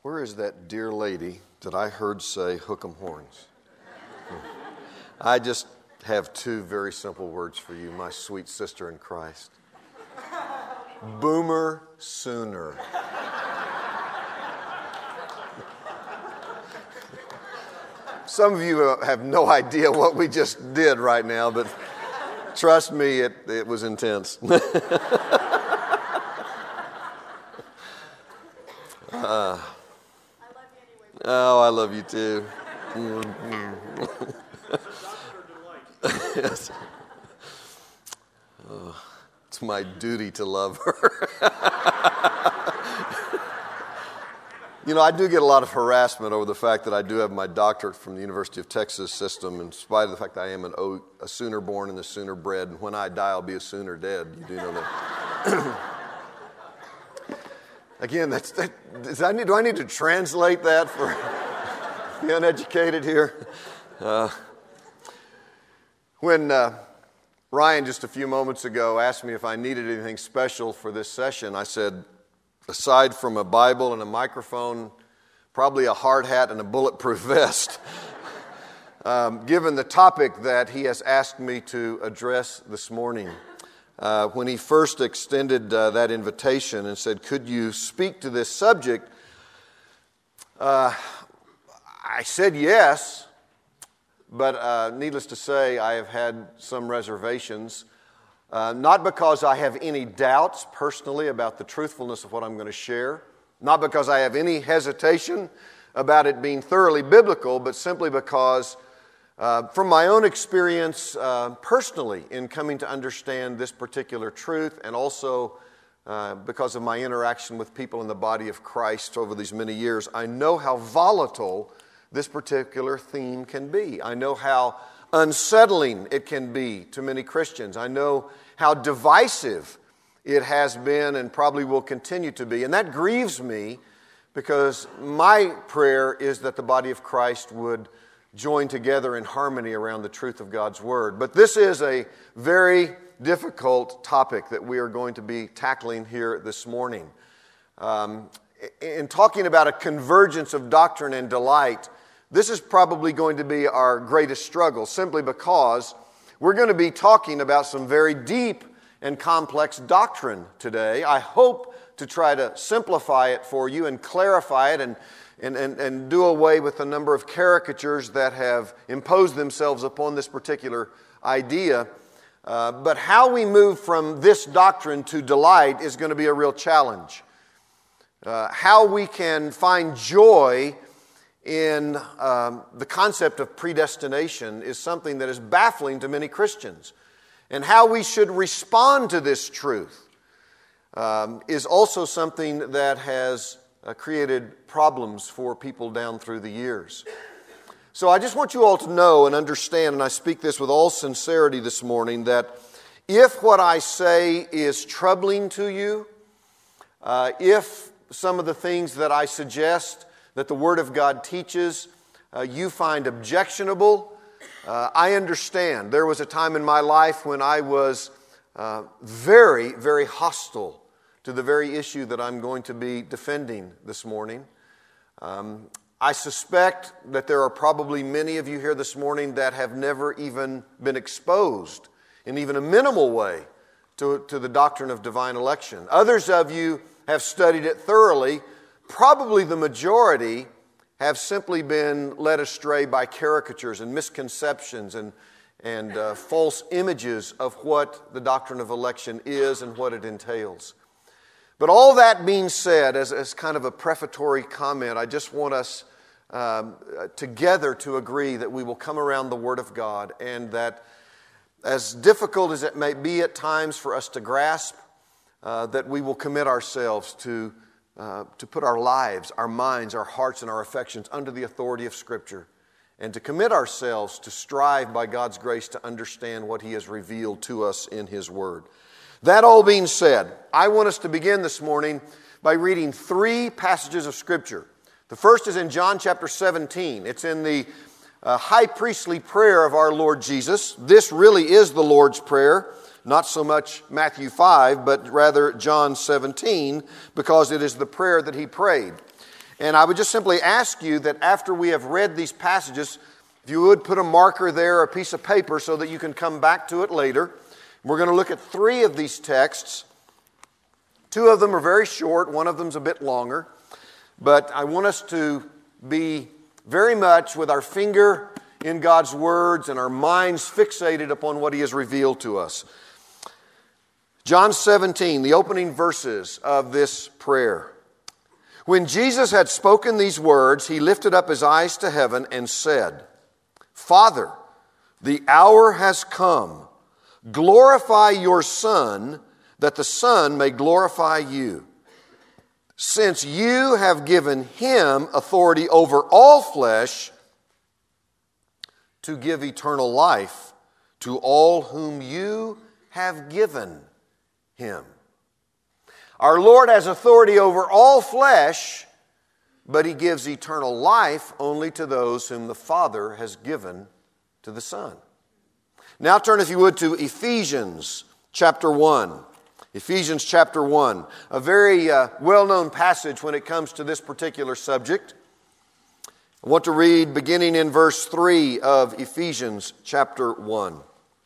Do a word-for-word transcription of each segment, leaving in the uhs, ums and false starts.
Where is that dear lady that I heard say hook 'em horns? I just have two very simple words for you, my sweet sister in Christ. Boomer sooner. Some of you have no idea what we just did right now, but trust me, it, it was intense. uh, oh, I love you too. Yes. Oh, it's my duty to love her. You know, I do get a lot of harassment over the fact that I do have my doctorate from the University of Texas system, in spite of the fact that I am an o, a Sooner born and a Sooner bred, and when I die, I'll be a Sooner dead. You do know that. Again, that's, that, does I need, do I need to translate that for the uneducated here? Uh, when uh, Ryan, just a few moments ago, asked me if I needed anything special for this session, I said, aside from a Bible and a microphone, probably a hard hat and a bulletproof vest, um, given the topic that he has asked me to address this morning. Uh, when he first extended uh, that invitation and said, could you speak to this subject? Uh, I said yes, but uh, needless to say, I have had some reservations. Uh, not because I have any doubts personally about the truthfulness of what I'm going to share, not because I have any hesitation about it being thoroughly biblical, but simply because uh, from my own experience uh, personally in coming to understand this particular truth, and also uh, because of my interaction with people in the body of Christ over these many years, I know how volatile this particular theme can be. I know how unsettling it can be to many Christians. I know how divisive it has been and probably will continue to be. And that grieves me because my prayer is that the body of Christ would join together in harmony around the truth of God's Word. But this is a very difficult topic that we are going to be tackling here this morning. Um, in talking about a convergence of doctrine and delight, this is probably going to be our greatest struggle, simply because we're going to be talking about some very deep and complex doctrine today. I hope to try to simplify it for you and clarify it and, and, and, and do away with a number of caricatures that have imposed themselves upon this particular idea. Uh, but how we move from this doctrine to delight is going to be a real challenge. Uh, how we can find joy in um, the concept of predestination is something that is baffling to many Christians. And how we should respond to this truth um, is also something that has uh, created problems for people down through the years. So I just want you all to know and understand, and I speak this with all sincerity this morning, that if what I say is troubling to you, uh, if some of the things that I suggest that the Word of God teaches, uh, you find objectionable, uh, I understand. There was a time in my life when I was uh, very, very hostile to the very issue that I'm going to be defending this morning. Um, I suspect that there are probably many of you here this morning that have never even been exposed in even a minimal way to, to the doctrine of divine election. Others of you have studied it thoroughly. Probably the majority have simply been led astray by caricatures and misconceptions and, and uh, false images of what the doctrine of election is and what it entails. But all that being said, as, as kind of a prefatory comment, I just want us um, together to agree that we will come around the Word of God, and that as difficult as it may be at times for us to grasp, uh, that we will commit ourselves to Uh, to put our lives, our minds, our hearts, and our affections under the authority of Scripture, and to commit ourselves to strive by God's grace to understand what He has revealed to us in His Word. That all being said, I want us to begin this morning by reading three passages of Scripture. The first is in John chapter seventeen. It's in the uh, high priestly prayer of our Lord Jesus. This really is the Lord's Prayer. Not so much Matthew five, but rather John seventeen, because it is the prayer that He prayed. And I would just simply ask you that after we have read these passages, if you would put a marker there, a piece of paper, so that you can come back to it later. We're going to look at three of these texts. Two of them are very short. One of them is a bit longer. But I want us to be very much with our finger in God's words and our minds fixated upon what He has revealed to us. John seventeen, the opening verses of this prayer. When Jesus had spoken these words, He lifted up His eyes to heaven and said, Father, the hour has come. Glorify your Son, that the Son may glorify you. Since you have given Him authority over all flesh to give eternal life to all whom you have given Him. Our Lord has authority over all flesh, but He gives eternal life only to those whom the Father has given to the Son. Now turn, if you would, to Ephesians chapter one. Ephesians chapter one, a very uh, well-known passage when it comes to this particular subject. I want to read beginning in verse three of Ephesians chapter one.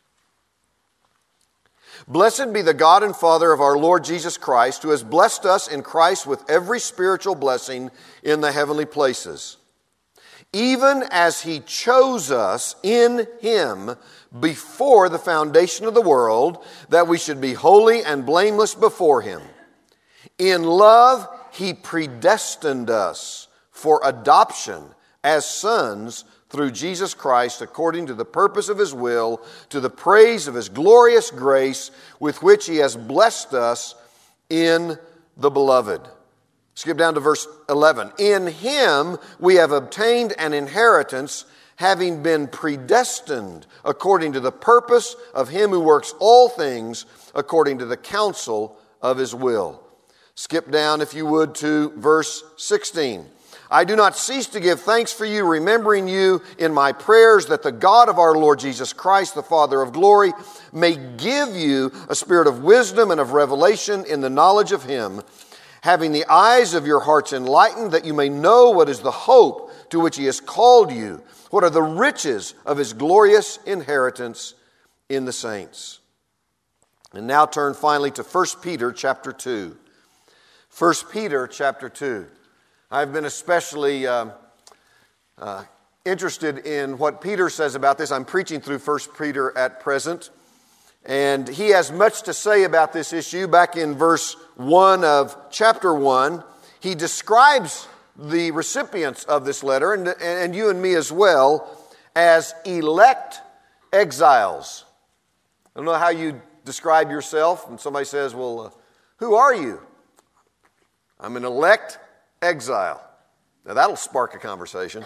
Blessed be the God and Father of our Lord Jesus Christ, who has blessed us in Christ with every spiritual blessing in the heavenly places, even as He chose us in Him before the foundation of the world, that we should be holy and blameless before Him. In love, He predestined us for adoption as sons through Jesus Christ, according to the purpose of His will, to the praise of His glorious grace, with which He has blessed us in the Beloved. Skip down to verse eleven. In Him we have obtained an inheritance, having been predestined according to the purpose of Him who works all things according to the counsel of His will. Skip down, if you would, to verse sixteen. I do not cease to give thanks for you, remembering you in my prayers, that the God of our Lord Jesus Christ, the Father of glory, may give you a spirit of wisdom and of revelation in the knowledge of Him, having the eyes of your hearts enlightened, that you may know what is the hope to which He has called you, what are the riches of His glorious inheritance in the saints. And now turn finally to First Peter chapter two. First Peter chapter two. I've been especially uh, uh, interested in what Peter says about this. I'm preaching through First Peter at present, and he has much to say about this issue. Back in verse one of chapter one, he describes the recipients of this letter, and, and you and me as well, as elect exiles. I don't know how you describe yourself, and somebody says, well, uh, who are you? I'm an elect exile. Now that'll spark a conversation.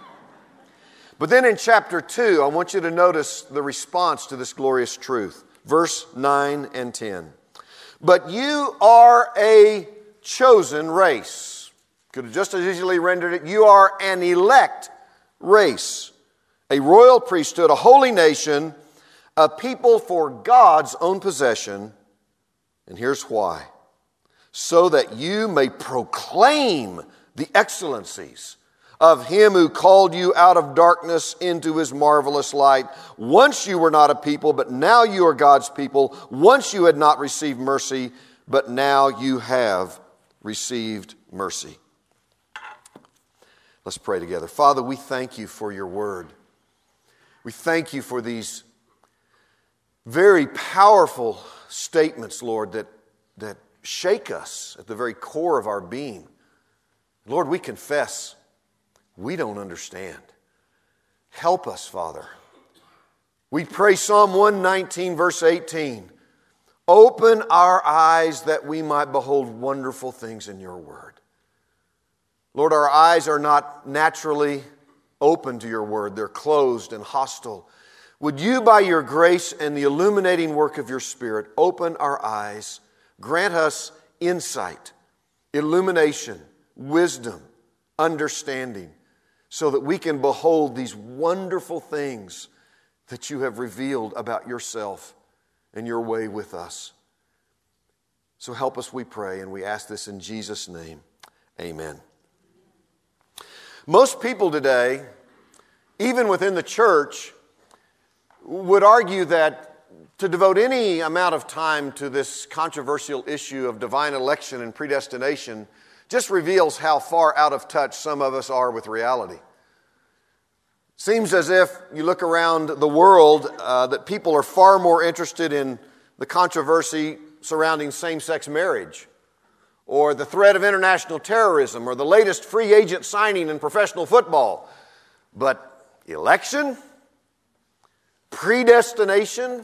But then in chapter two, I want you to notice the response to this glorious truth. Verse nine and ten. But you are a chosen race. Could have just as easily rendered it, you are an elect race. A royal priesthood, a holy nation, a people for God's own possession. And here's why. So that you may proclaim the excellencies of Him who called you out of darkness into His marvelous light. Once you were not a people, but now you are God's people. Once you had not received mercy, but now you have received mercy. Let's pray together. Father, we thank You for Your word. We thank You for these very powerful statements, Lord, that, that shake us at the very core of our being. Lord, we confess we don't understand. Help us, Father. We pray Psalm one nineteen, verse eighteen. Open our eyes that we might behold wonderful things in Your word. Lord, our eyes are not naturally open to Your word. They're closed and hostile. Would You, by Your grace and the illuminating work of Your Spirit, open our eyes, grant us insight, illumination, wisdom, understanding, so that we can behold these wonderful things that You have revealed about Yourself and Your way with us. So help us, we pray, and we ask this in Jesus' name. Amen. Most people today, even within the church, would argue that to devote any amount of time to this controversial issue of divine election and predestination just reveals how far out of touch some of us are with reality. Seems as if you look around the world uh, that people are far more interested in the controversy surrounding same-sex marriage, or the threat of international terrorism, or the latest free agent signing in professional football. But election? Predestination?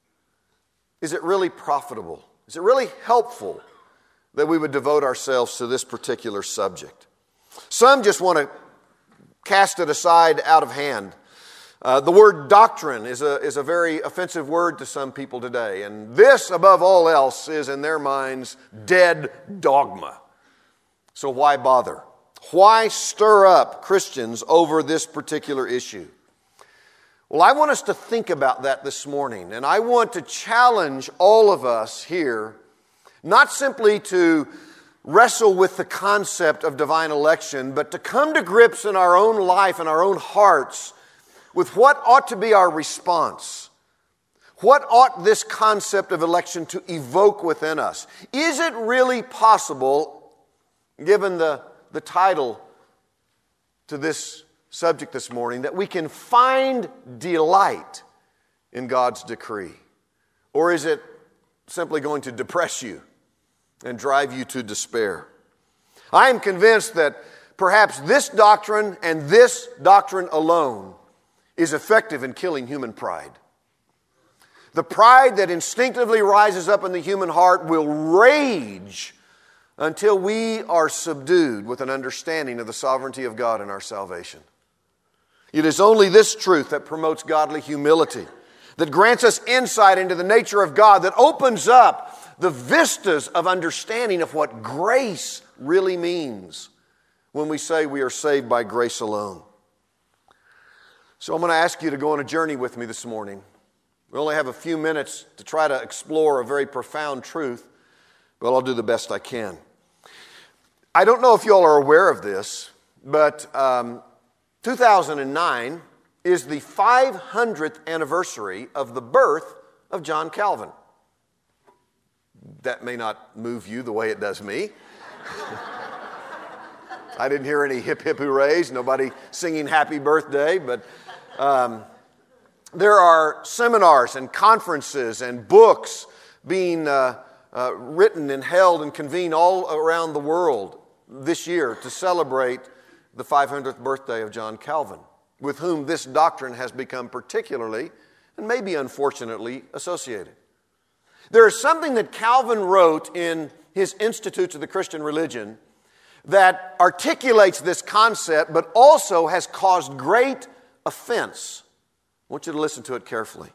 Is it really profitable? Is it really helpful that we would devote ourselves to this particular subject? Some just want to cast it aside out of hand. Uh, the word doctrine is a, is a very offensive word to some people today. And this, above all else, is in their minds dead dogma. So why bother? Why stir up Christians over this particular issue? Well, I want us to think about that this morning. And I want to challenge all of us here, not simply to wrestle with the concept of divine election, but to come to grips in our own life and our own hearts with what ought to be our response. What ought this concept of election to evoke within us? Is it really possible, given the, the title to this subject this morning, that we can find delight in God's decree? Or is it simply going to depress you and drive you to despair? I am convinced that perhaps this doctrine and this doctrine alone is effective in killing human pride. The pride that instinctively rises up in the human heart will rage until we are subdued with an understanding of the sovereignty of God in our salvation. It is only this truth that promotes godly humility, that grants us insight into the nature of God, that opens up the vistas of understanding of what grace really means when we say we are saved by grace alone. So I'm going to ask you to go on a journey with me this morning. We only have a few minutes to try to explore a very profound truth, but I'll do the best I can. I don't know if you all are aware of this, but um, two thousand nine is the five hundredth anniversary of the birth of John Calvin. That may not move you the way it does me. I didn't hear any hip hip hoorays, nobody singing happy birthday, but um, there are seminars and conferences and books being uh, uh, written and held and convened all around the world this year to celebrate the five hundredth birthday of John Calvin, with whom this doctrine has become particularly, and maybe unfortunately, associated. There is something that Calvin wrote in his Institutes of the Christian Religion that articulates this concept, but also has caused great offense. I want you to listen to it carefully.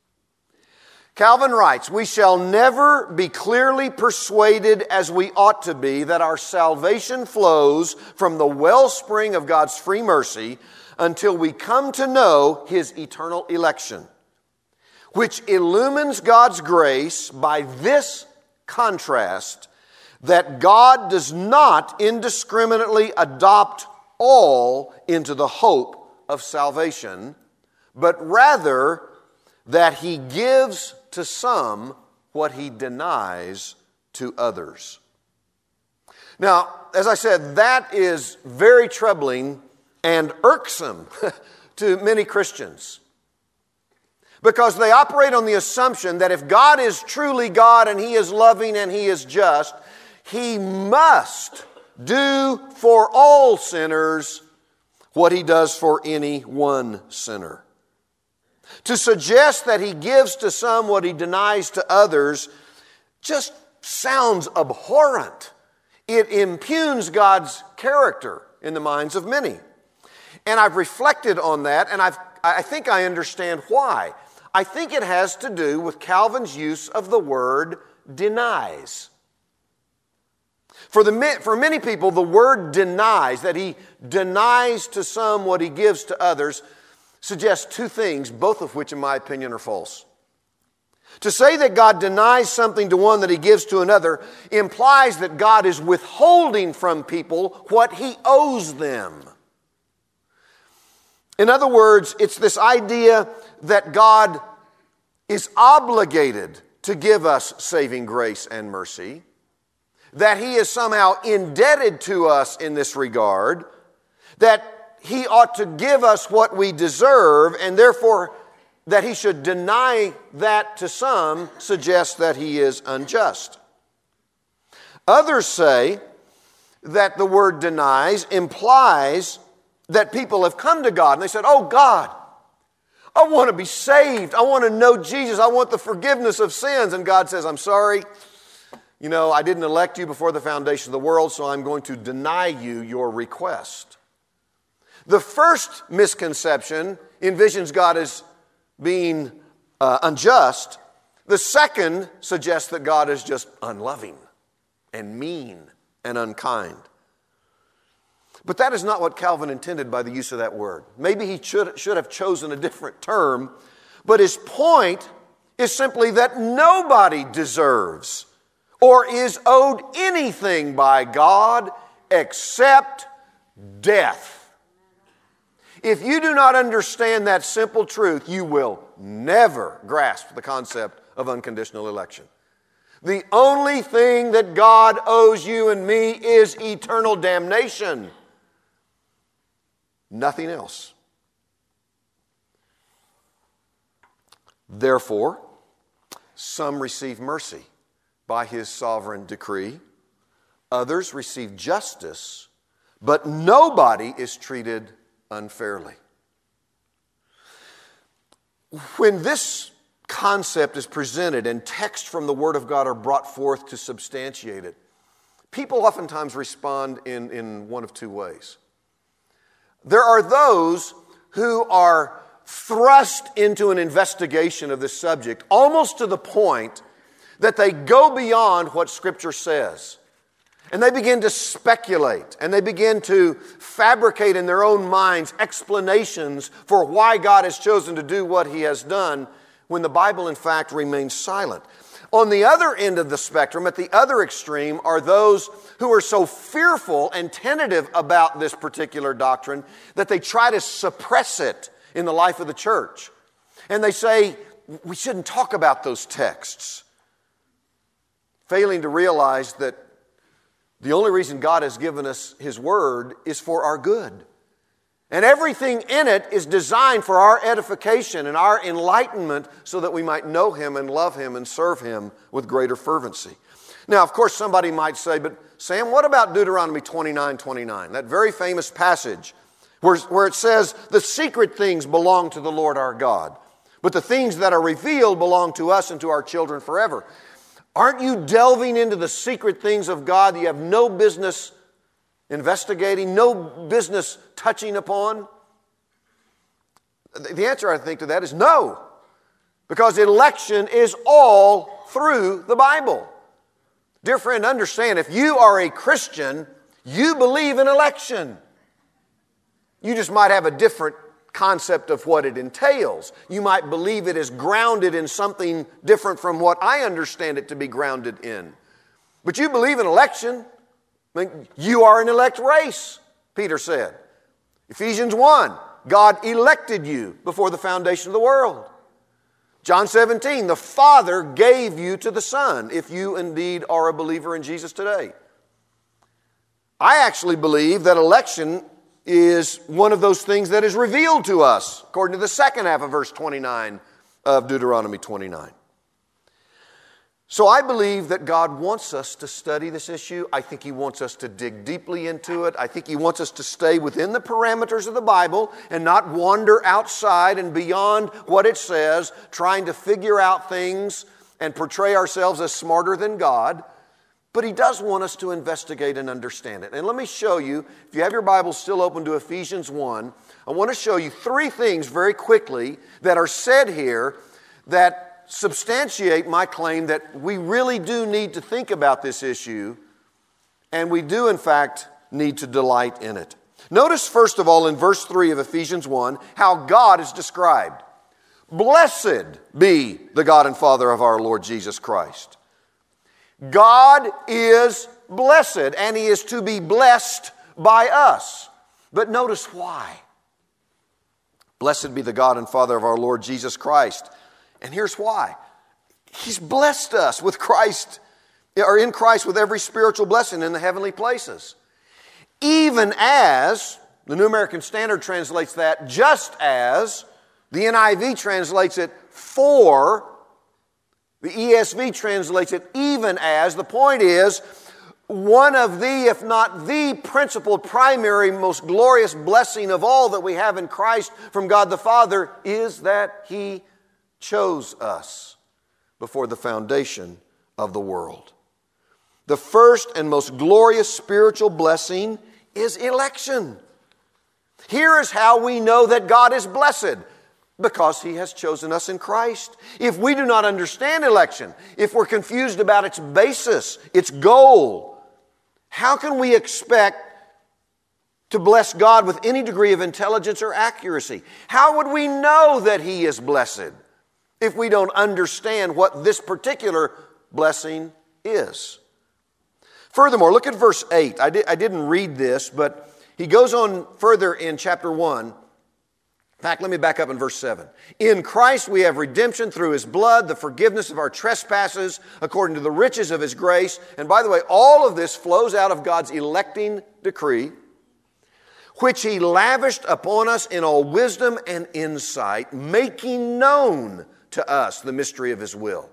Calvin writes, "We shall never be clearly persuaded as we ought to be that our salvation flows from the wellspring of God's free mercy until we come to know His eternal election, which illumines God's grace by this contrast, that God does not indiscriminately adopt all into the hope of salvation, but rather that He gives to some what He denies to others." Now, as I said, that is very troubling and irksome to many Christians, because they operate on the assumption that if God is truly God and He is loving and He is just, He must do for all sinners what He does for any one sinner. To suggest that He gives to some what He denies to others just sounds abhorrent. It impugns God's character in the minds of many. And I've reflected on that, and I've, I think I understand why. I think it has to do with Calvin's use of the word denies. For, the, for many people, the word denies, that He denies to some what He gives to others, suggests two things, both of which, in my opinion, are false. To say that God denies something to one that He gives to another implies that God is withholding from people what He owes them. In other words, it's this idea that God is obligated to give us saving grace and mercy, that He is somehow indebted to us in this regard, that He ought to give us what we deserve, and therefore that He should deny that to some suggests that He is unjust. Others say that the word denies implies that people have come to God and they said, oh God, I want to be saved. I want to know Jesus. I want the forgiveness of sins. And God says, I'm sorry. You know, I didn't elect you before the foundation of the world, so I'm going to deny you your request. The first misconception envisions God as being uh, unjust. The second suggests that God is just unloving and mean and unkind. But that is not what Calvin intended by the use of that word. Maybe he should, should have chosen a different term, but his point is simply that nobody deserves or is owed anything by God except death. If you do not understand that simple truth, you will never grasp the concept of unconditional election. The only thing that God owes you and me is eternal damnation. Nothing else. Therefore, some receive mercy by His sovereign decree. Others receive justice, but nobody is treated unfairly. When this concept is presented and text from the Word of God are brought forth to substantiate it, people oftentimes respond in, in one of two ways. There are those who are thrust into an investigation of this subject almost to the point that they go beyond what Scripture says. And they begin to speculate, and they begin to fabricate in their own minds explanations for why God has chosen to do what He has done, when the Bible, in fact, remains silent. On the other end of the spectrum, at the other extreme, are those who are so fearful and tentative about this particular doctrine that they try to suppress it in the life of the church. And they say, we shouldn't talk about those texts, failing to realize that the only reason God has given us His Word is for our good. And everything in it is designed for our edification and our enlightenment so that we might know Him and love Him and serve Him with greater fervency. Now, of course, somebody might say, but Sam, what about Deuteronomy twenty-nine twenty-nine? That very famous passage where, where it says, the secret things belong to the Lord our God, but the things that are revealed belong to us and to our children forever. Aren't you delving into the secret things of God that you have no business investigating, no business touching upon? The answer, I think, to that is no. Because election is all through the Bible. Dear friend, understand, if you are a Christian, you believe in election. You just might have a different concept of what it entails. You might believe it is grounded in something different from what I understand it to be grounded in. But you believe in election. I mean, you are an elect race, Peter said. Ephesians one, God elected you before the foundation of the world. John seventeen, the Father gave you to the Son, if you indeed are a believer in Jesus today. I actually believe that election is one of those things that is revealed to us, according to the second half of verse twenty-nine of Deuteronomy twenty-nine. So I believe that God wants us to study this issue. I think He wants us to dig deeply into it. I think He wants us to stay within the parameters of the Bible and not wander outside and beyond what it says, trying to figure out things and portray ourselves as smarter than God. But He does want us to investigate and understand it. And let me show you, if you have your Bible still open to Ephesians one, I want to show you three things very quickly that are said here that substantiate my claim that we really do need to think about this issue, and we do, in fact, need to delight in it. Notice, first of all, in verse three of Ephesians one, how God is described. Blessed be the God and Father of our Lord Jesus Christ. God is blessed, and He is to be blessed by us. But notice why. Blessed be the God and Father of our Lord Jesus Christ. And here's why. He's blessed us with Christ, or in Christ with every spiritual blessing in the heavenly places. Even as, the New American Standard translates that, just as the N I V translates it for, the E S V translates it even as. The point is, one of the, if not the principal, primary, most glorious blessing of all that we have in Christ from God the Father is that He chose us before the foundation of the world. The first and most glorious spiritual blessing is election. Here is how we know that God is blessed. Because He has chosen us in Christ. If we do not understand election, if we're confused about its basis, its goal, how can we expect to bless God with any degree of intelligence or accuracy? How would we know that He is blessed if we don't understand what this particular blessing is? Furthermore, look at verse eight. I, di- I didn't read this, but he goes on further in chapter one. In fact, let me back up in verse seven. In Christ we have redemption through His blood, the forgiveness of our trespasses, according to the riches of His grace. And by the way, all of this flows out of God's electing decree, which He lavished upon us in all wisdom and insight, making known to us the mystery of His will.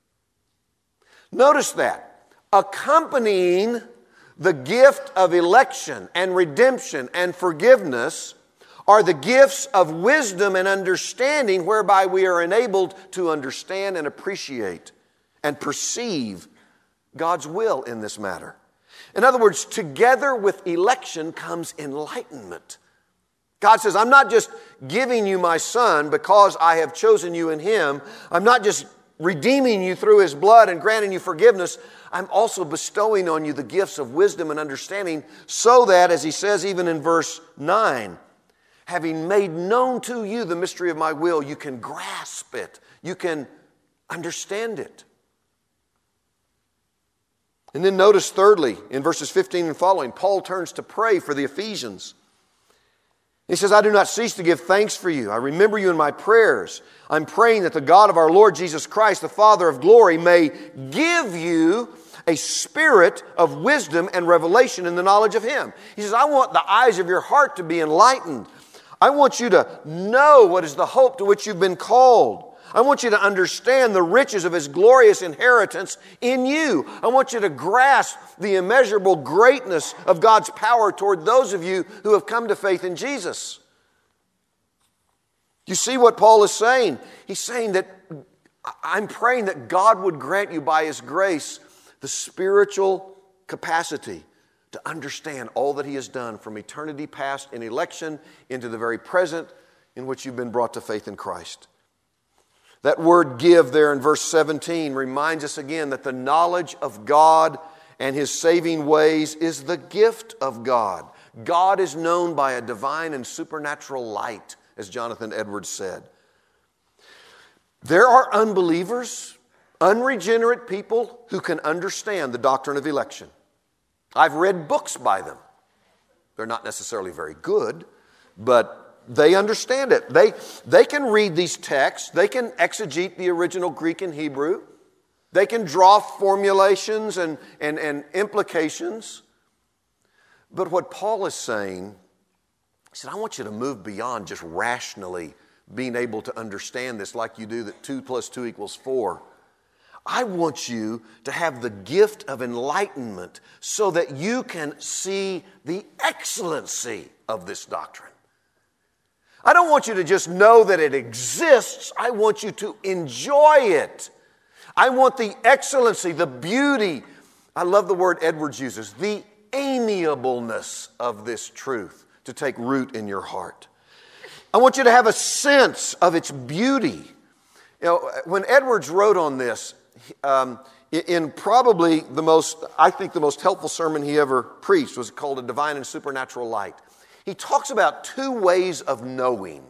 Notice that. Accompanying the gift of election and redemption and forgiveness are the gifts of wisdom and understanding whereby we are enabled to understand and appreciate and perceive God's will in this matter. In other words, together with election comes enlightenment. God says, I'm not just giving you my Son because I have chosen you in Him. I'm not just redeeming you through His blood and granting you forgiveness. I'm also bestowing on you the gifts of wisdom and understanding so that, as He says even in verse nine, having made known to you the mystery of my will, you can grasp it. You can understand it. And then notice thirdly, in verses fifteen and following, Paul turns to pray for the Ephesians. He says, I do not cease to give thanks for you. I remember you in my prayers. I'm praying that the God of our Lord Jesus Christ, the Father of glory, may give you a spirit of wisdom and revelation in the knowledge of Him. He says, I want the eyes of your heart to be enlightened. I want you to know what is the hope to which you've been called. I want you to understand the riches of His glorious inheritance in you. I want you to grasp the immeasurable greatness of God's power toward those of you who have come to faith in Jesus. You see what Paul is saying? He's saying that I'm praying that God would grant you by His grace the spiritual capacity to understand all that He has done from eternity past in election into the very present in which you've been brought to faith in Christ. That word give there in verse seventeen reminds us again that the knowledge of God and His saving ways is the gift of God. God is known by a divine and supernatural light, as Jonathan Edwards said. There are unbelievers, unregenerate people who can understand the doctrine of election. I've read books by them. They're not necessarily very good, but they understand it. They, they can read these texts. They can exegete the original Greek and Hebrew. They can draw formulations and, and, and implications. But what Paul is saying, he said, I want you to move beyond just rationally being able to understand this like you do that two plus two equals four. I want you to have the gift of enlightenment so that you can see the excellency of this doctrine. I don't want you to just know that it exists. I want you to enjoy it. I want the excellency, the beauty. I love the word Edwards uses, the amiableness of this truth to take root in your heart. I want you to have a sense of its beauty. You know, when Edwards wrote on this, um, in probably the most, I think the most helpful sermon he ever preached was called A Divine and Supernatural Light. He talks about two ways of knowing.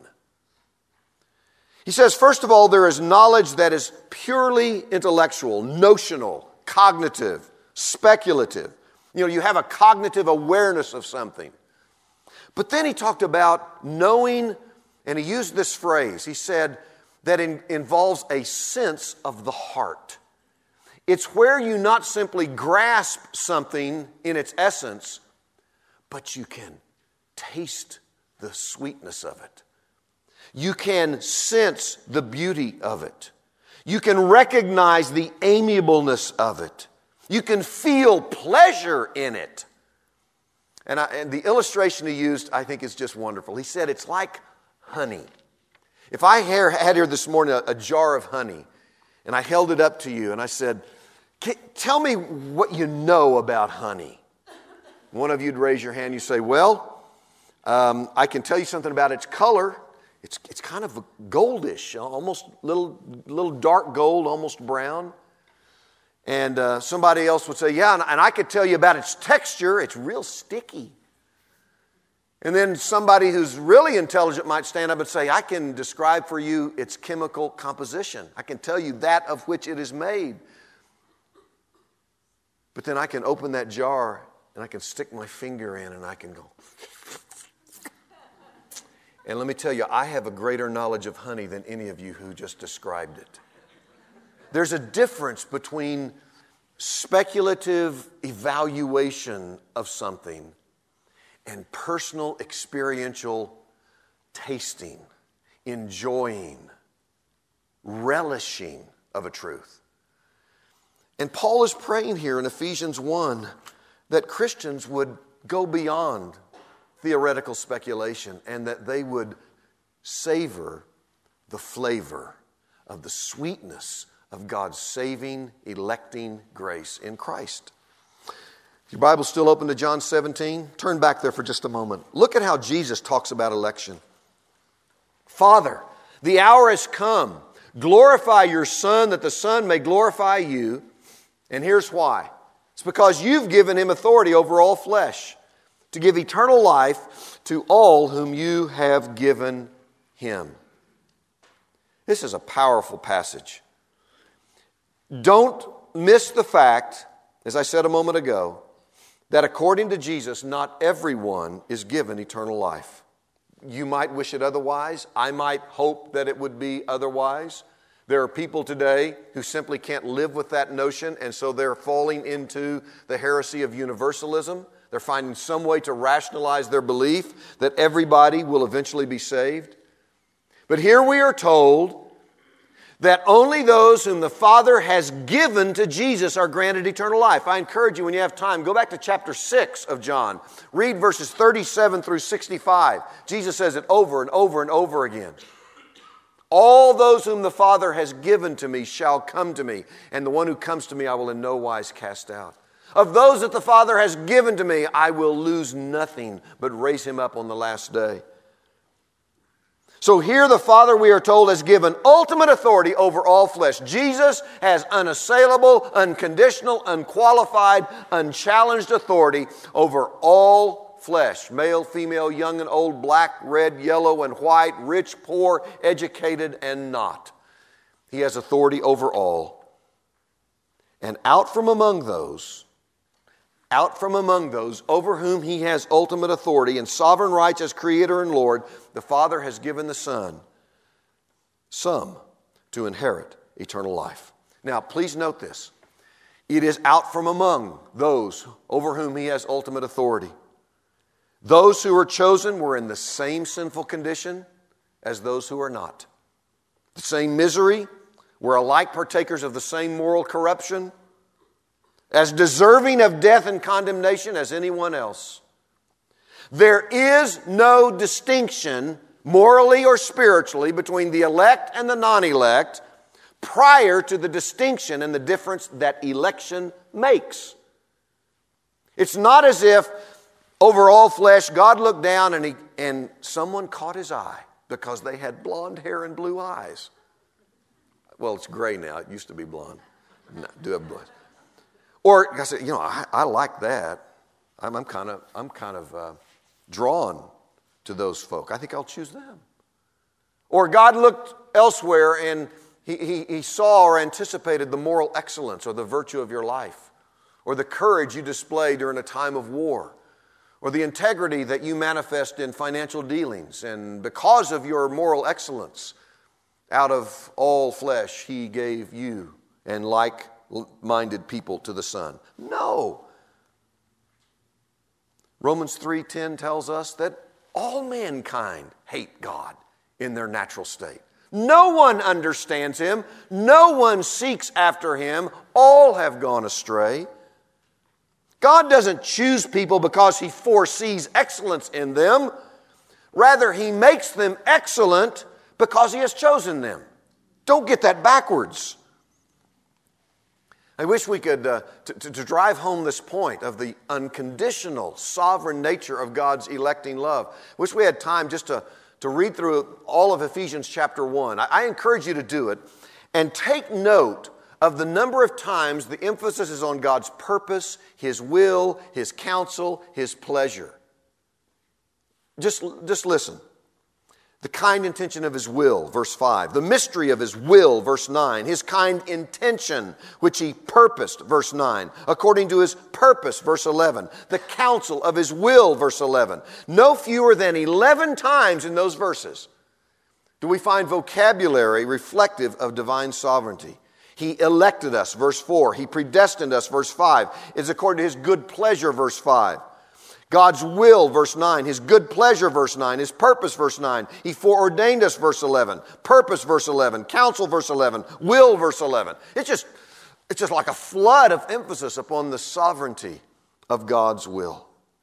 He says, first of all, there is knowledge that is purely intellectual, notional, cognitive, speculative. You know, you have a cognitive awareness of something. But then he talked about knowing And he used this phrase. He said that it involves a sense of the heart. It's where you not simply grasp something in its essence, but you can taste the sweetness of it. You can sense the beauty of it. You can recognize the amiableness of it. You can feel pleasure in it. And, I, and the illustration he used, I think, is just wonderful. He said it's like honey. If I had here this morning a, a jar of honey, and I held it up to you, and I said, tell me what you know about honey. One of you'd raise your hand, you say, well, um, I can tell you something about its color. It's, it's kind of goldish, almost little, little dark gold, almost brown. And uh, somebody else would say, yeah, and, and I could tell you about its texture. It's real sticky. And then somebody who's really intelligent might stand up and say, I can describe for you its chemical composition. I can tell you that of which it is made. But then I can open that jar and I can stick my finger in and I can go. And let me tell you, I have a greater knowledge of honey than any of you who just described it. There's a difference between speculative evaluation of something and personal experiential tasting, enjoying, relishing of a truth. And Paul is praying here in Ephesians one that Christians would go beyond theoretical speculation and that they would savor the flavor of the sweetness of God's saving, electing grace in Christ. Your Bible's still open to John seventeen? Turn back there for just a moment. Look at how Jesus talks about election. Father, the hour has come. Glorify your Son, that the Son may glorify you. And here's why. It's because you've given him authority over all flesh, to give eternal life to all whom you have given him. This is a powerful passage. Don't miss the fact, as I said a moment ago, that according to Jesus, not everyone is given eternal life. You might wish it otherwise. I might hope that it would be otherwise. There are people today who simply can't live with that notion, and so they're falling into the heresy of universalism. They're finding some way to rationalize their belief that everybody will eventually be saved. But here we are told that only those whom the Father has given to Jesus are granted eternal life. I encourage you, when you have time, go back to chapter six of John. Read verses thirty-seven through sixty-five. Jesus says it over and over and over again. All those whom the Father has given to me shall come to me, and the one who comes to me I will in no wise cast out. Of those that the Father has given to me, I will lose nothing, but raise him up on the last day. So here the Father, we are told, has given ultimate authority over all flesh. Jesus has unassailable, unconditional, unqualified, unchallenged authority over all flesh. Male, female, young and old, black, red, yellow and white, rich, poor, educated and not. He has authority over all. And out from among those, out from among those over whom he has ultimate authority and sovereign rights as Creator and Lord, the Father has given the Son some to inherit eternal life. Now, please note this. It is out from among those over whom he has ultimate authority. Those who are chosen were in the same sinful condition as those who are not. The same misery, were alike partakers of the same moral corruption, as deserving of death and condemnation as anyone else. There is no distinction, morally or spiritually, between the elect and the non-elect prior to the distinction and the difference that election makes. It's not as if over all flesh God looked down and, he, and someone caught his eye because they had blonde hair and blue eyes. Well, it's gray now. It used to be blonde. No, do have blonde. Or I said, you know, I, I like that. I'm, I'm kind of, I'm kind of uh, drawn to those folk. I think I'll choose them. Or God looked elsewhere and he, he, he saw or anticipated the moral excellence or the virtue of your life, or the courage you display during a time of war, or the integrity that you manifest in financial dealings. And because of your moral excellence, out of all flesh he gave you and like-minded people to the Son. No. Romans three ten tells us that all mankind hate God in their natural state. No one understands Him. No one seeks after Him. All have gone astray. God doesn't choose people because He foresees excellence in them. Rather, He makes them excellent because He has chosen them. Don't get that backwards. I wish we could, uh, to, to, to drive home this point of the unconditional, sovereign nature of God's electing love. Wish we had time just to, to read through all of Ephesians chapter one. I, I encourage you to do it and take note of the number of times the emphasis is on God's purpose, His will, His counsel, His pleasure. Just, just listen. The kind intention of His will, verse five. The mystery of His will, verse nine. His kind intention, which He purposed, verse nine. According to His purpose, verse eleven. The counsel of His will, verse eleven. No fewer than eleven times in those verses do we find vocabulary reflective of divine sovereignty. He elected us, verse four. He predestined us, verse five. It's according to His good pleasure, verse five. God's will, verse nine. His good pleasure, verse nine. His purpose, verse nine. He foreordained us, verse eleven. Purpose, verse eleven. Counsel, verse eleven. Will, verse eleven. It's just, it's just like a flood of emphasis upon the sovereignty of God's will.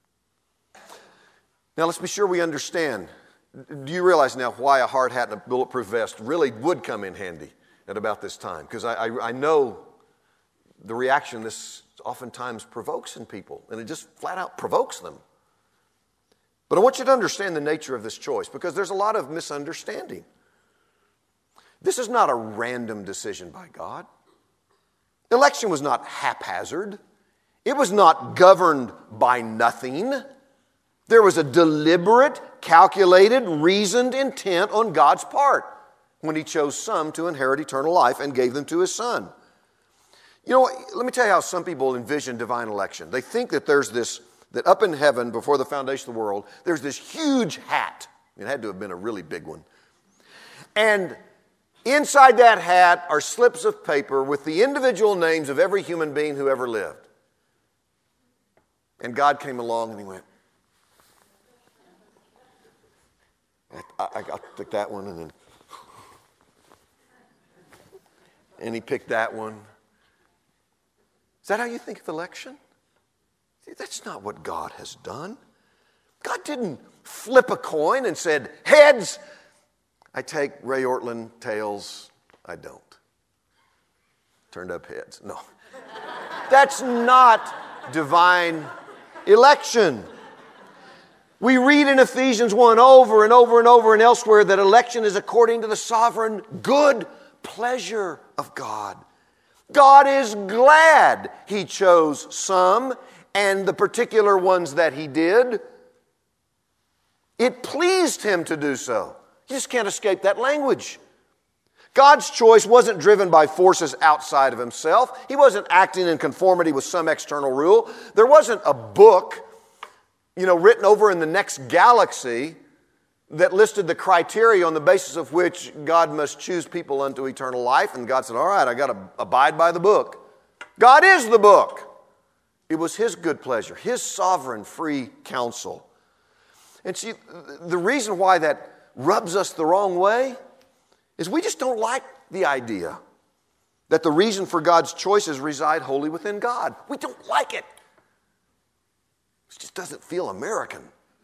Now let's be sure we understand. Do you realize now why a hard hat and a bulletproof vest really would come in handy at about this time? Because I, I, I know the reaction this oftentimes provokes in people, and it just flat out provokes them. But I want you to understand the nature of this choice, because there's a lot of misunderstanding. This is not a random decision by God. Election was not haphazard. It was not governed by nothing. There was a deliberate, calculated, reasoned intent on God's part when He chose some to inherit eternal life and gave them to His Son. You know, let me tell you how some people envision divine election. They think that there's this, that up in heaven before the foundation of the world, there's this huge hat. It had to have been a really big one. And inside that hat are slips of paper with the individual names of every human being who ever lived. And God came along and He went, I, I, I picked that one, and then, and He picked that one. Is that how you think of election? See, that's not what God has done. God didn't flip a coin and said, heads, I take Ray Ortlund, tails, I don't. Turned up heads. No. That's not divine election. We read in Ephesians one over and over and over and elsewhere that election is according to the sovereign good pleasure of God. God is glad He chose some, and the particular ones that He did, it pleased Him to do so. You just can't escape that language. God's choice wasn't driven by forces outside of Himself. He wasn't acting in conformity with some external rule. There wasn't a book, you know, written over in the next galaxy that listed the criteria on the basis of which God must choose people unto eternal life. And God said, all right, I got to abide by the book. God is the book. It was His good pleasure, His sovereign free counsel. And see, the reason why that rubs us the wrong way is we just don't like the idea that the reason for God's choices reside wholly within God. We don't like it. It just doesn't feel American.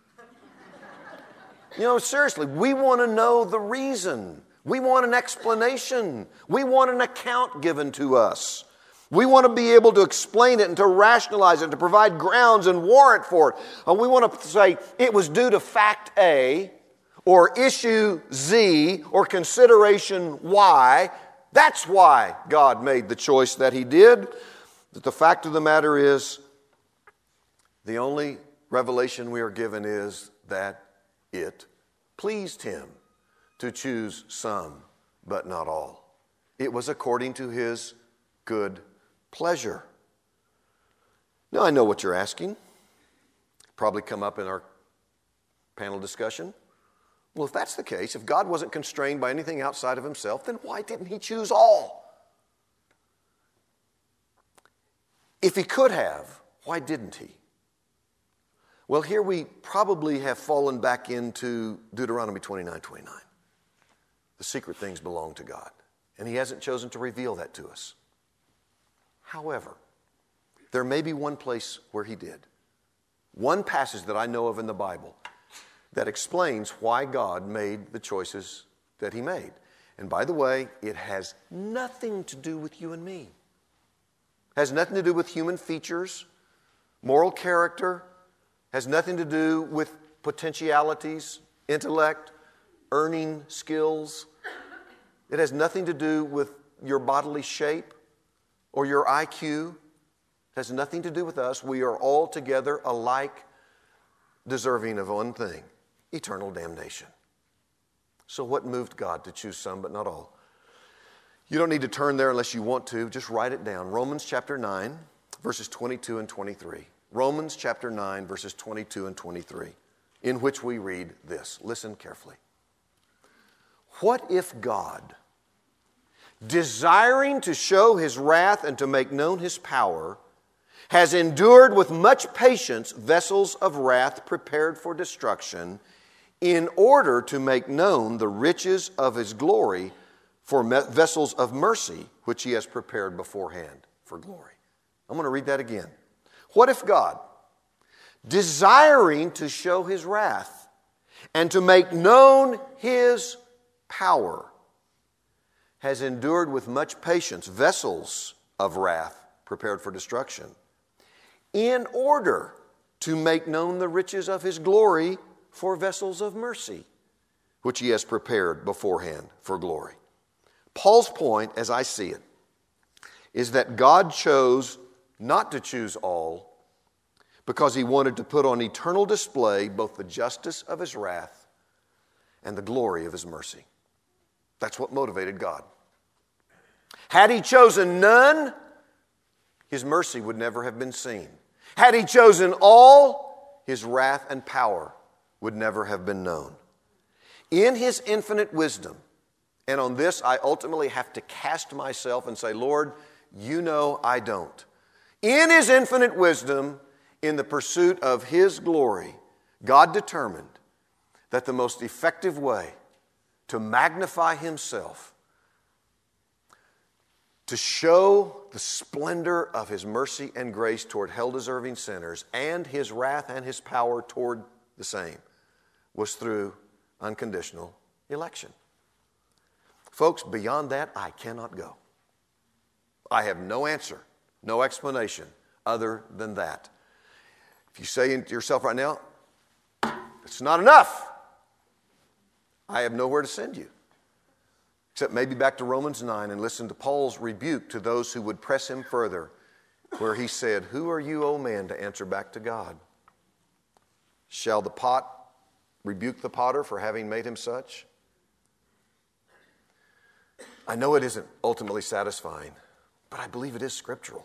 You know, seriously, we want to know the reason. We want an explanation. We want an account given to us. We want to be able to explain it and to rationalize it, to provide grounds and warrant for it. And we want to say it was due to fact A or issue Z or consideration Y. That's why God made the choice that He did. But the fact of the matter is, the only revelation we are given is that it pleased Him to choose some, but not all. It was according to His good pleasure. Now I know what you're asking. probably come up in our panel discussion. Well, if that's the case, if God wasn't constrained by anything outside of himself, then why didn't he choose all? If he could have, why didn't he? Well, here we probably have fallen back into Deuteronomy twenty-nine twenty-nine. The secret things belong to God, and he hasn't chosen to reveal that to us. However, there may be one place where he did. One passage that I know of in the Bible that explains why God made the choices that he made. And by the way, it has nothing to do with you and me. It has nothing to do with human features, moral character, has nothing to do with potentialities, intellect, earning skills. It has nothing to do with your bodily shape or your I Q. It has nothing to do with us. We are all together alike, deserving of one thing: eternal damnation. So what moved God to choose some but not all? You don't need to turn there unless you want to. Just write it down. Romans chapter nine, verses twenty-two and twenty-three. Romans chapter nine, verses twenty-two and twenty-three, in which we read this. Listen carefully. What if God, desiring to show his wrath and to make known his power, has endured with much patience vessels of wrath prepared for destruction, in order to make known the riches of his glory for me- vessels of mercy, which he has prepared beforehand for glory? I'm going to read that again. What if God, desiring to show his wrath and to make known his power, has endured with much patience vessels of wrath prepared for destruction, in order to make known the riches of his glory for vessels of mercy, which he has prepared beforehand for glory? Paul's point, as I see it, is that God chose not to choose all because he wanted to put on eternal display both the justice of his wrath and the glory of his mercy. That's what motivated God. Had he chosen none, his mercy would never have been seen. Had he chosen all, his wrath and power would never have been known. In his infinite wisdom, and on this I ultimately have to cast myself and say, Lord, you know I don't. In his infinite wisdom, in the pursuit of his glory, God determined that the most effective way to magnify himself, to show the splendor of his mercy and grace toward hell-deserving sinners and his wrath and his power toward the same, was through unconditional election. Folks, beyond that, I cannot go. I have no answer, no explanation other than that. If you say to yourself right now, it's not enough, I have nowhere to send you. Except maybe back to Romans nine and listen to Paul's rebuke to those who would press him further, where he said, who are you, O man, to answer back to God? Shall the pot rebuke the potter for having made him such? I know it isn't ultimately satisfying, but I believe it is scriptural.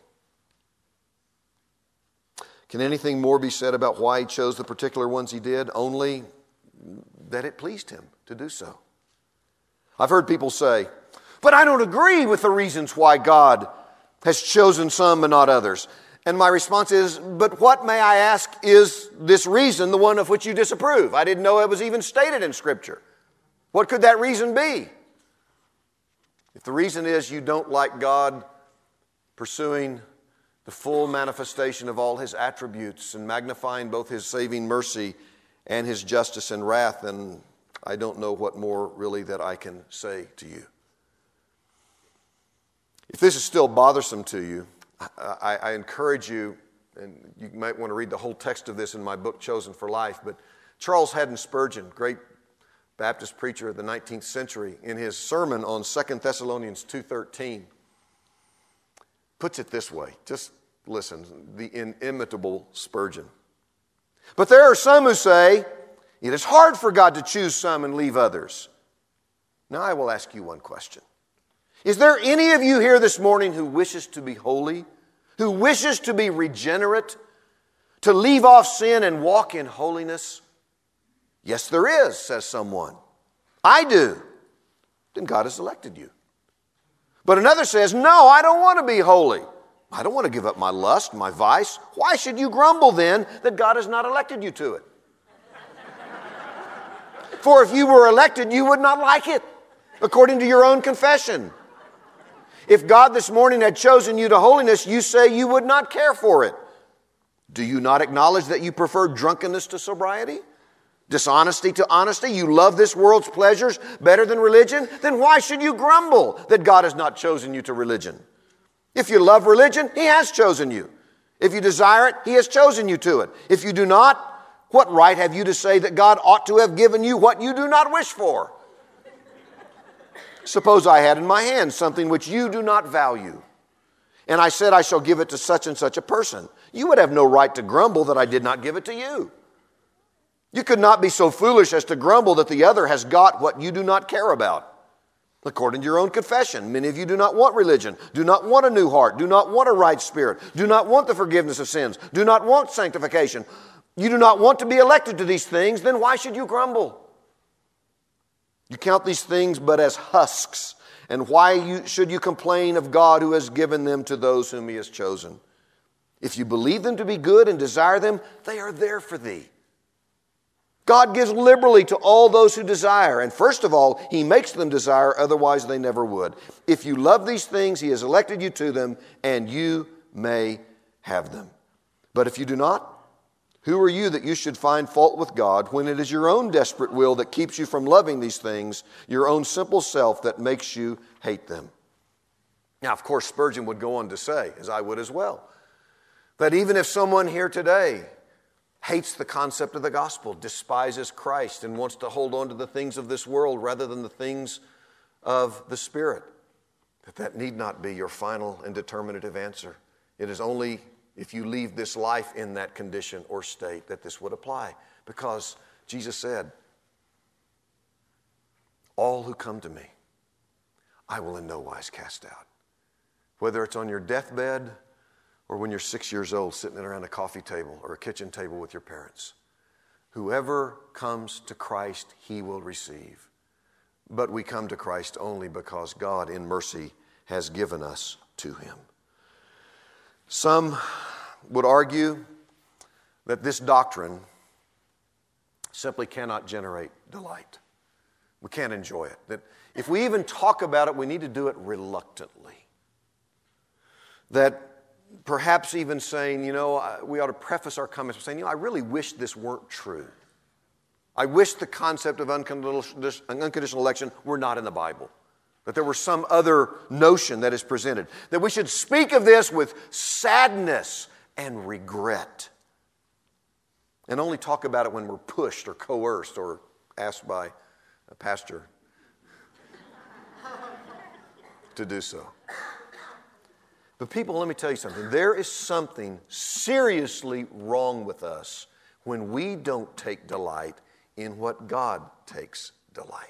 Can anything more be said about why he chose the particular ones he did? Only that it pleased him to do so. I've heard people say, but I don't agree with the reasons why God has chosen some and not others. And my response is, but what, may I ask, is this reason the one of which you disapprove? I didn't know it was even stated in Scripture. What could that reason be? If the reason is you don't like God pursuing the full manifestation of all his attributes and magnifying both his saving mercy and his justice and wrath, then I don't know what more really that I can say to you. If this is still bothersome to you, I, I encourage you, and you might want to read the whole text of this in my book, Chosen for Life, but Charles Haddon Spurgeon, great Baptist preacher of the nineteenth century, in his sermon on Second Thessalonians two thirteen, puts it this way. Just listen, the inimitable Spurgeon. But there are some who say, it is hard for God to choose some and leave others. Now I will ask you one question. Is there any of you here this morning who wishes to be holy, who wishes to be regenerate, to leave off sin and walk in holiness? Yes, there is, says someone. I do. Then God has elected you. But another says, no, I don't want to be holy. I don't want to give up my lust, my vice. Why should you grumble then that God has not elected you to it? For if you were elected, you would not like it, according to your own confession. If God this morning had chosen you to holiness, you say you would not care for it. Do you not acknowledge that you prefer drunkenness to sobriety? Dishonesty to honesty? You love this world's pleasures better than religion? Then why should you grumble that God has not chosen you to religion? If you love religion, He has chosen you. If you desire it, He has chosen you to it. If you do not, what right have you to say that God ought to have given you what you do not wish for? Suppose I had in my hand something which you do not value, and I said I shall give it to such and such a person. You would have no right to grumble that I did not give it to you. You could not be so foolish as to grumble that the other has got what you do not care about. According to your own confession, many of you do not want religion, do not want a new heart, do not want a right spirit, do not want the forgiveness of sins, do not want sanctification. You do not want to be elected to these things, then why should you grumble? You count these things but as husks, and why you, should you complain of God who has given them to those whom He has chosen? If you believe them to be good and desire them, they are there for thee. God gives liberally to all those who desire, and first of all, He makes them desire, otherwise they never would. If you love these things, He has elected you to them, and you may have them. But if you do not, who are you that you should find fault with God when it is your own desperate will that keeps you from loving these things, your own simple self that makes you hate them? Now, of course, Spurgeon would go on to say, as I would as well, that even if someone here today hates the concept of the gospel, despises Christ, and wants to hold on to the things of this world rather than the things of the Spirit, that that need not be your final and determinative answer. It is only if you leave this life in that condition or state that this would apply. Because Jesus said, all who come to me, I will in no wise cast out. Whether it's on your deathbed or when you're six years old sitting around a coffee table or a kitchen table with your parents. Whoever comes to Christ, He will receive. But we come to Christ only because God in mercy has given us to Him. Some would argue that this doctrine simply cannot generate delight. We can't enjoy it. That if we even talk about it, we need to do it reluctantly. That perhaps even saying, you know, we ought to preface our comments by saying, you know, I really wish this weren't true. I wish the concept of unconditional election were not in the Bible. That there were some other notion that is presented. That we should speak of this with sadness and regret. And only talk about it when we're pushed or coerced or asked by a pastor to do so. But people, let me tell you something. There is something seriously wrong with us when we don't take delight in what God takes delight.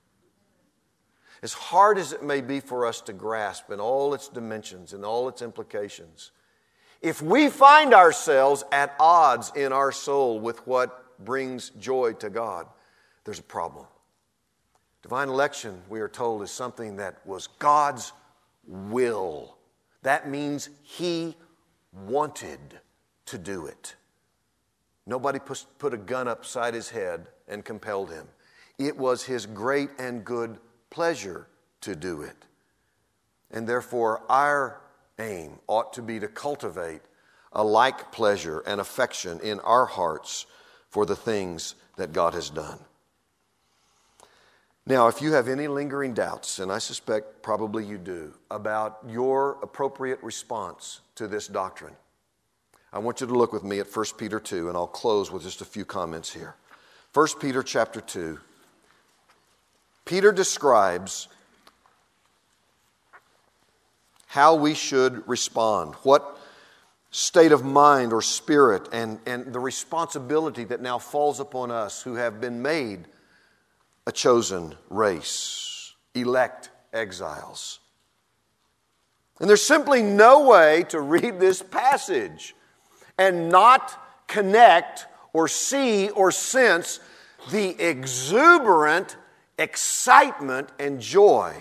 As hard as it may be for us to grasp in all its dimensions and all its implications, if we find ourselves at odds in our soul with what brings joy to God, there's a problem. Divine election, we are told, is something that was God's will. That means He wanted to do it. Nobody put a gun upside His head and compelled Him. It was His great and good pleasure to do it. And therefore, our aim ought to be to cultivate a like pleasure and affection in our hearts for the things that God has done. Now, if you have any lingering doubts, and I suspect probably you do, about your appropriate response to this doctrine, I want you to look with me at First Peter two, and I'll close with just a few comments here. First Peter chapter two. Peter describes how we should respond, what state of mind or spirit, and, and the responsibility that now falls upon us who have been made a chosen race, elect exiles. And there's simply no way to read this passage and not connect or see or sense the exuberant excitement and joy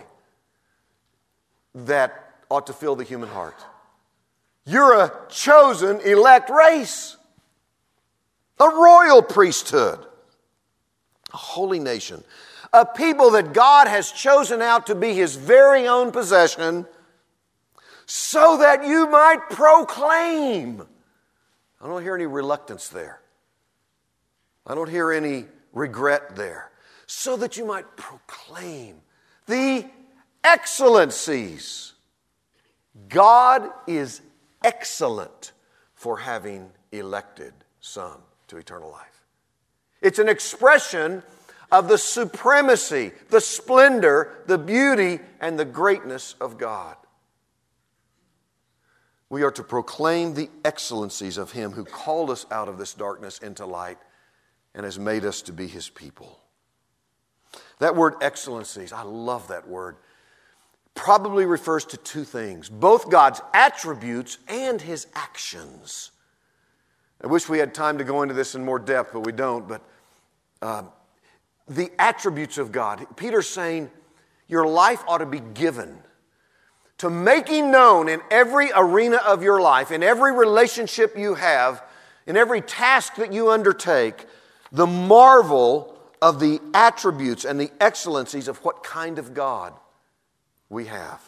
that ought to fill the human heart. You're a chosen elect race, a royal priesthood, a holy nation, a people that God has chosen out to be His very own possession so that you might proclaim. I don't hear any reluctance there. I don't hear any regret there. So that you might proclaim the excellencies. God is excellent for having elected some to eternal life. It's an expression of the supremacy, the splendor, the beauty, and the greatness of God. We are to proclaim the excellencies of Him who called us out of this darkness into light and has made us to be His people. That word excellencies, I love that word, probably refers to two things, both God's attributes and His actions. I wish we had time to go into this in more depth, but we don't. But uh, the attributes of God. Peter's saying your life ought to be given to making known in every arena of your life, in every relationship you have, in every task that you undertake, the marvel of the attributes and the excellencies of what kind of God we have.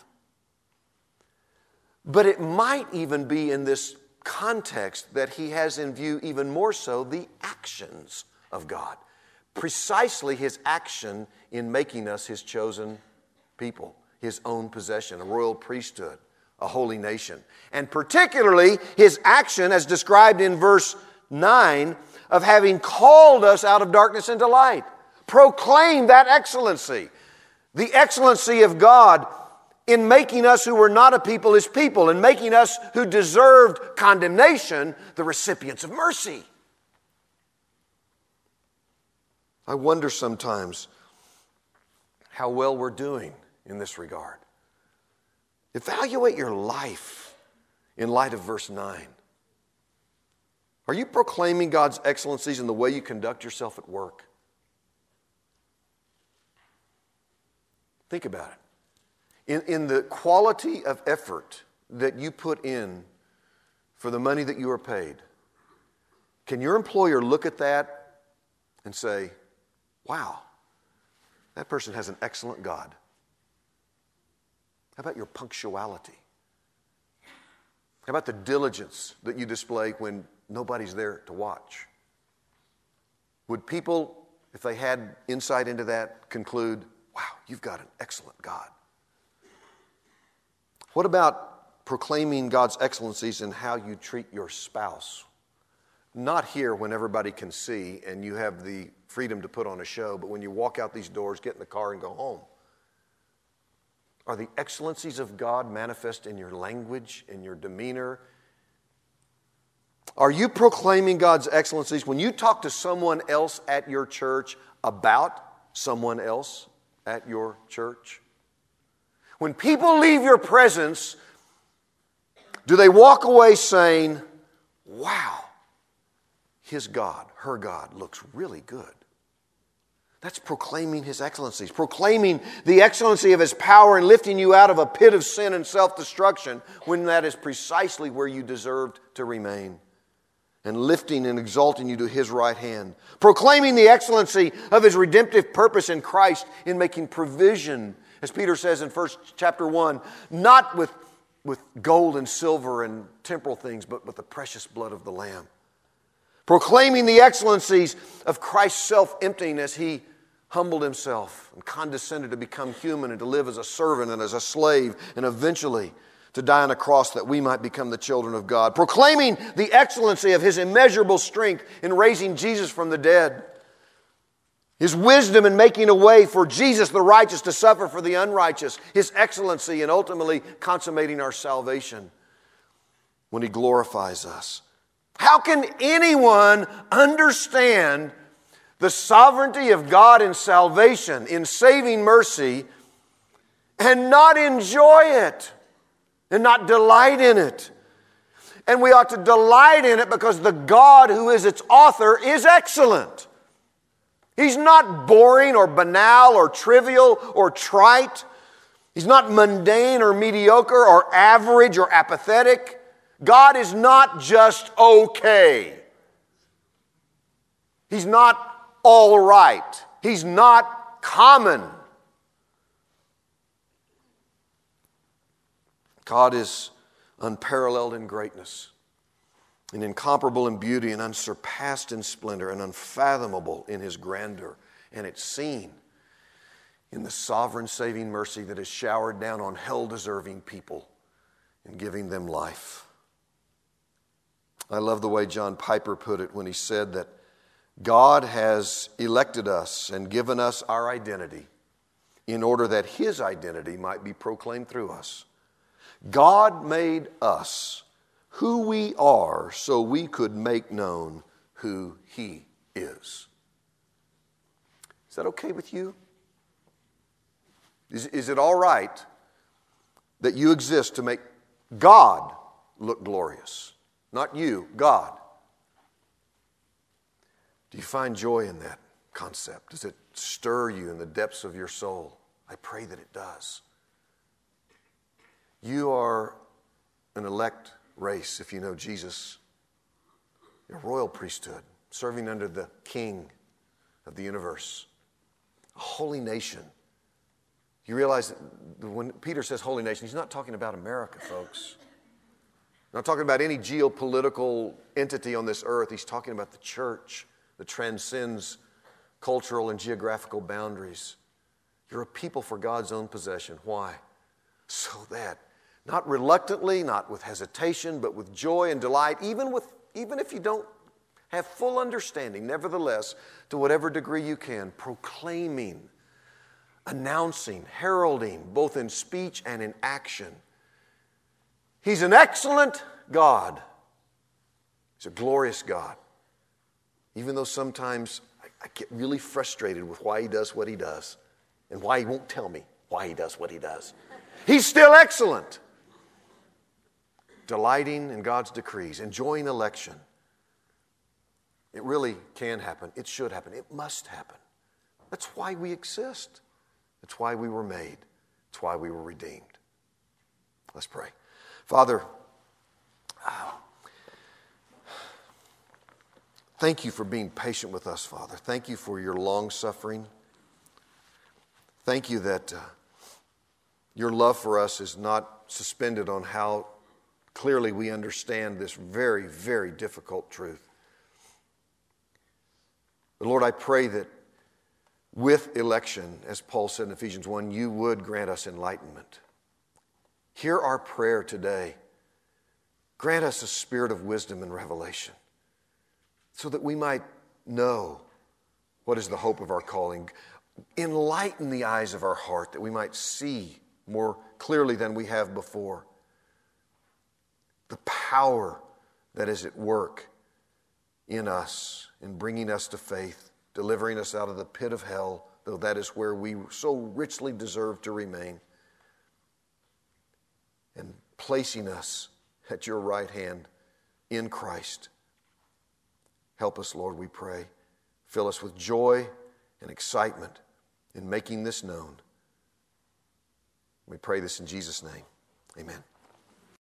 But it might even be in this context that he has in view even more so the actions of God. Precisely His action in making us His chosen people, His own possession, a royal priesthood, a holy nation. And particularly His action as described in verse nine of having called us out of darkness into light. Proclaim that excellency. The excellency of God in making us who were not a people His people, and making us who deserved condemnation the recipients of mercy. I wonder sometimes how well we're doing in this regard. Evaluate your life in light of verse nine. Are you proclaiming God's excellencies in the way you conduct yourself at work? Think about it. In, in the quality of effort that you put in for the money that you are paid, can your employer look at that and say, wow, that person has an excellent God? How about your punctuality? How about the diligence that you display when nobody's there to watch? Would people, if they had insight into that, conclude, wow, you've got an excellent God? What about proclaiming God's excellencies in how you treat your spouse? Not here when everybody can see and you have the freedom to put on a show, but when you walk out these doors, get in the car and go home. Are the excellencies of God manifest in your language, in your demeanor? Are you proclaiming God's excellencies when you talk to someone else at your church about someone else at your church? When people leave your presence, do they walk away saying, wow, his God, her God looks really good? That's proclaiming His excellencies, proclaiming the excellency of His power and lifting you out of a pit of sin and self-destruction when that is precisely where you deserved to remain, and lifting and exalting you to His right hand. Proclaiming the excellency of His redemptive purpose in Christ in making provision, as Peter says in first chapter one, not with, with gold and silver and temporal things, but with the precious blood of the Lamb. Proclaiming the excellencies of Christ's self-emptying as He humbled Himself and condescended to become human and to live as a servant and as a slave and eventually to die on a cross that we might become the children of God. Proclaiming the excellency of His immeasurable strength in raising Jesus from the dead. His wisdom in making a way for Jesus the righteous to suffer for the unrighteous. His excellency in ultimately consummating our salvation when He glorifies us. How can anyone understand the sovereignty of God in salvation, in saving mercy, and not enjoy it, and not delight in it? And we ought to delight in it because the God who is its author is excellent. He's not boring or banal or trivial or trite. He's not mundane or mediocre or average or apathetic. God is not just okay. He's not all right. He's not common. God is unparalleled in greatness, and incomparable in beauty, and unsurpassed in splendor, and unfathomable in His grandeur. And it's seen in the sovereign saving mercy that is showered down on hell-deserving people in giving them life. I love the way John Piper put it when he said that God has elected us and given us our identity in order that His identity might be proclaimed through us. God made us who we are so we could make known who He is. Is that okay with you? Is, is it all right that you exist to make God look glorious? Not you, God. Do you find joy in that concept? Does it stir you in the depths of your soul? I pray that it does. You are an elect race if you know Jesus. You're a royal priesthood, serving under the King of the universe. A holy nation. You realize that when Peter says holy nation, he's not talking about America, folks. Not talking about any geopolitical entity on this earth. He's talking about the church that transcends cultural and geographical boundaries. You're a people for God's own possession. Why? So that, not reluctantly, not with hesitation, but with joy and delight, even, with, even if you don't have full understanding, nevertheless, to whatever degree you can, proclaiming, announcing, heralding, both in speech and in action. He's an excellent God. He's a glorious God. Even though sometimes I, I get really frustrated with why He does what He does and why He won't tell me why He does what He does. He's still excellent. Delighting in God's decrees, enjoying election. It really can happen. It should happen. It must happen. That's why we exist. That's why we were made. That's why we were redeemed. Let's pray. Father, thank You for being patient with us, Father. Thank You for Your long suffering. Thank You that uh, Your love for us is not suspended on how clearly we understand this very, very difficult truth. But Lord, I pray that with election, as Paul said in Ephesians one, You would grant us enlightenment. Hear our prayer today. Grant us a spirit of wisdom and revelation so that we might know what is the hope of our calling. Enlighten the eyes of our heart that we might see more clearly than we have before the power that is at work in us, in bringing us to faith, delivering us out of the pit of hell, though that is where we so richly deserve to remain, and placing us at Your right hand in Christ. Help us, Lord, we pray. Fill us with joy and excitement in making this known. We pray this in Jesus' name. Amen.